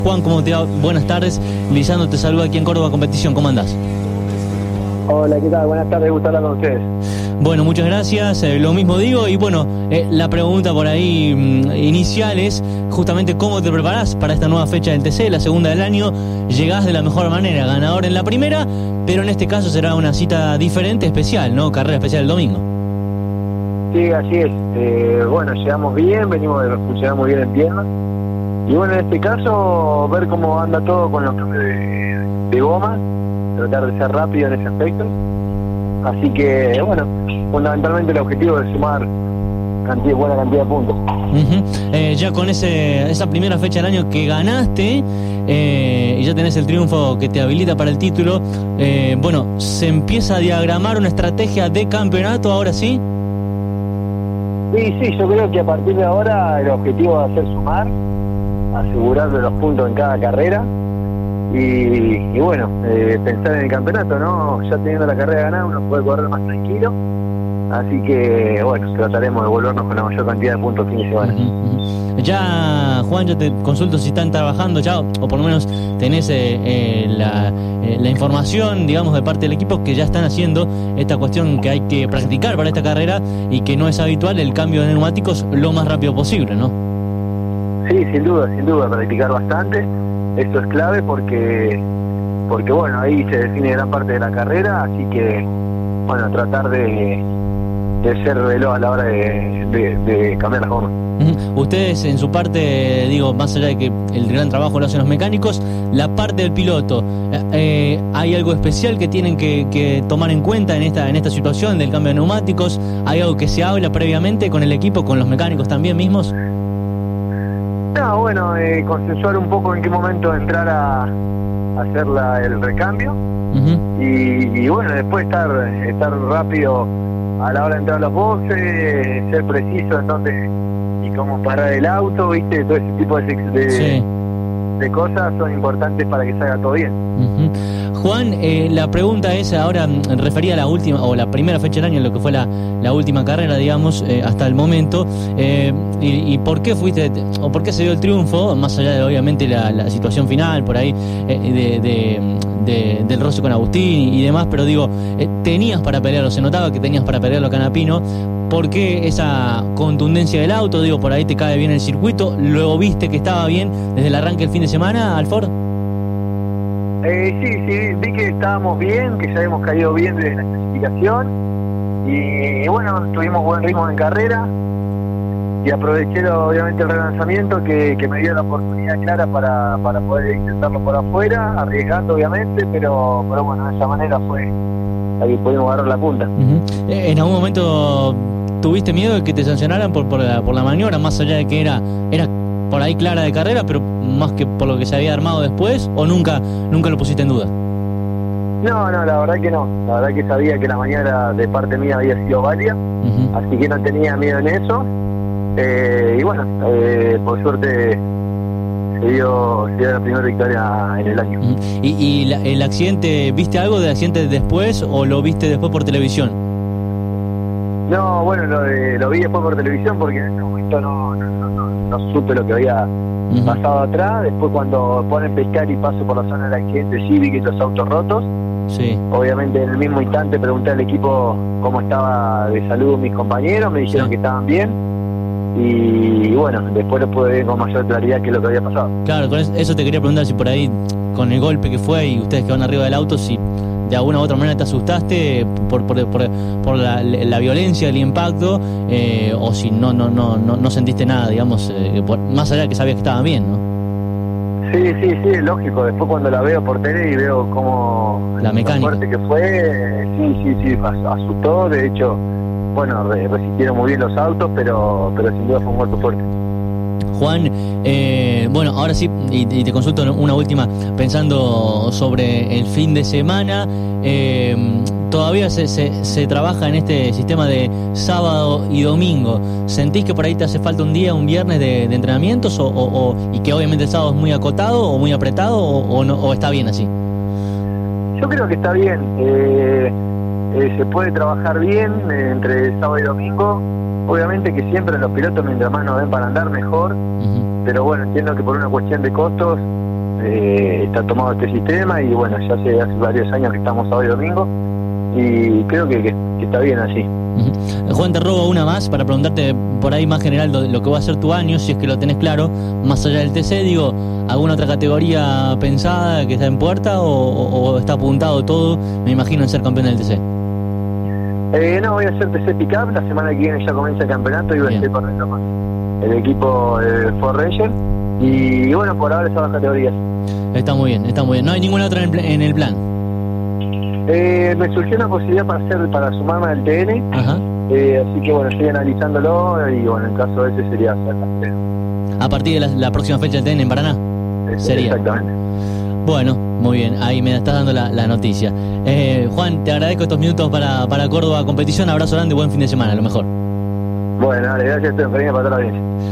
Juan, ¿cómo te va? Buenas tardes. Lisandro te saluda aquí en Córdoba Competición. ¿Cómo andás? Hola, ¿qué tal? Buenas tardes, gusto hablar con ustedes. Bueno, muchas gracias. Lo mismo digo. Y bueno, la pregunta por ahí inicial es justamente cómo te preparás para esta nueva fecha del TC, la segunda del año. Llegás de la mejor manera, ganador en la primera, pero en este caso será una cita diferente, especial, ¿no? Carrera especial el domingo. Sí, así es. Bueno, llegamos bien, venimos de funcionar muy bien en piernas. Y bueno, en este caso, ver cómo anda todo con los cambios de goma, tratar de ser rápido en ese aspecto. Así que, bueno, fundamentalmente el objetivo es sumar buena cantidad de puntos. Ya con esa primera fecha del año que ganaste, y ya tenés el triunfo que te habilita para el título, bueno, ¿se empieza a diagramar una estrategia de campeonato ahora sí? Sí, yo creo que a partir de ahora el objetivo va a ser sumar, asegurarle los puntos en cada carrera y bueno, pensar en el campeonato, ¿no? Ya teniendo la carrera ganada uno puede correr más tranquilo, así que bueno, trataremos de volvernos con la mayor cantidad de puntos fin de semana. Ya, Juan, yo te consulto si están trabajando ya, o por lo menos tenés la información, digamos, de parte del equipo que ya están haciendo esta cuestión que hay que practicar para esta carrera y que no es habitual el cambio de neumáticos lo más rápido posible, ¿no? Sí, sin duda, practicar bastante. Esto es clave porque bueno, ahí se define gran parte de la carrera, así que bueno, tratar de ser veloz a la hora de cambiar las gomas. Ustedes en su parte, digo, más allá de que el gran trabajo lo hacen los mecánicos, la parte del piloto, ¿hay algo especial que tienen que tomar en cuenta en esta situación del cambio de neumáticos? ¿Hay algo que se habla previamente con el equipo, con los mecánicos también mismos? No, bueno, consensuar un poco en qué momento entrar a hacer el recambio y bueno, después estar rápido a la hora de entrar a los boxes, ser preciso en dónde y cómo parar el auto, ¿viste? Todo ese tipo de cosas son importantes para que salga todo bien. Juan, la pregunta es ahora referida a la última o la primera fecha del año, lo que fue la última carrera, digamos, hasta el momento, y por qué fuiste o por qué se dio el triunfo, más allá de obviamente la situación final por ahí del roce con Agustín y demás, pero digo, tenías para pelearlo, se notaba que tenías para pelearlo a Canapino. ¿Por qué esa contundencia del auto? Digo, por ahí te cae bien el circuito. ¿Luego viste que estaba bien desde el arranque del fin de semana, Alford? Sí, vi que estábamos bien, que ya habíamos caído bien desde la clasificación y bueno, tuvimos buen ritmo en carrera y aproveché obviamente el relanzamiento que me dio la oportunidad clara para poder intentarlo por afuera, arriesgando obviamente, pero bueno, de esa manera fue la que pudimos agarrar la punta. ¿En algún momento tuviste miedo de que te sancionaran por la maniobra, más allá de que era por ahí clara de carrera, pero más que por lo que se había armado después, o nunca lo pusiste en duda? No, la verdad que no. La verdad que sabía que la maniobra de parte mía había sido válida, así que no tenía miedo en eso. Y bueno, por suerte se dio la primera victoria en el año. ¿Y el accidente, viste algo del accidente después o lo viste después por televisión? No, bueno, lo vi después por televisión porque en ese momento no supe lo que había pasado atrás. Después cuando ponen pescar y paso por la zona del accidente, sí vi que los autos rotos. Sí. Obviamente en el mismo instante pregunté al equipo cómo estaba de salud mis compañeros, me dijeron que estaban bien y bueno, después lo pude ver con mayor claridad qué es lo que había pasado. Claro, con eso te quería preguntar si por ahí con el golpe que fue y ustedes que van arriba del auto, si de alguna u otra manera te asustaste por la violencia, el impacto, o si no sentiste nada, digamos, más allá de que sabías que estaban bien, ¿no? Sí, es lógico. Después cuando la veo por tele y veo cómo la mecánica fuerte que fue, sí, asustó. De hecho, bueno, resistieron muy bien los autos, pero sin duda fue un golpe fuerte. Juan, bueno, ahora sí, y te consulto una última, pensando sobre el fin de semana, todavía se trabaja en este sistema de sábado y domingo. ¿Sentís que por ahí te hace falta un día, un viernes de entrenamientos y que obviamente el sábado es muy acotado o muy apretado o está bien así? Yo creo que está bien, se puede trabajar bien entre sábado y domingo. Obviamente que siempre los pilotos mientras más nos den para andar mejor, pero bueno, entiendo que por una cuestión de costos está tomado este sistema y bueno, ya hace varios años que estamos sábado y domingo y creo que está bien así. Juan, te robo una más para preguntarte por ahí más general lo que va a ser tu año, si es que lo tenés claro, más allá del TC, digo, ¿alguna otra categoría pensada que está en puerta o está apuntado todo, me imagino, en ser campeón del TC? No, voy a hacer TC Pickup, la semana que viene ya comienza el campeonato y voy a estar corriendo con el equipo Ford Ranger y bueno, por ahora esas dos categorías. Está muy bien, ¿no hay ninguna otra en el plan? Me surgió una posibilidad para sumarme al TN. Ajá. Así que bueno, estoy analizándolo y bueno, en caso de ese sería hacer a partir de la próxima fecha del TN en Paraná. Sería. Exactamente. Bueno, muy bien, ahí me estás dando la noticia. Juan, te agradezco estos minutos para Córdoba Competición. Abrazo grande y buen fin de semana, a lo mejor. Bueno, dale, gracias, estoy en para toda la audiencia.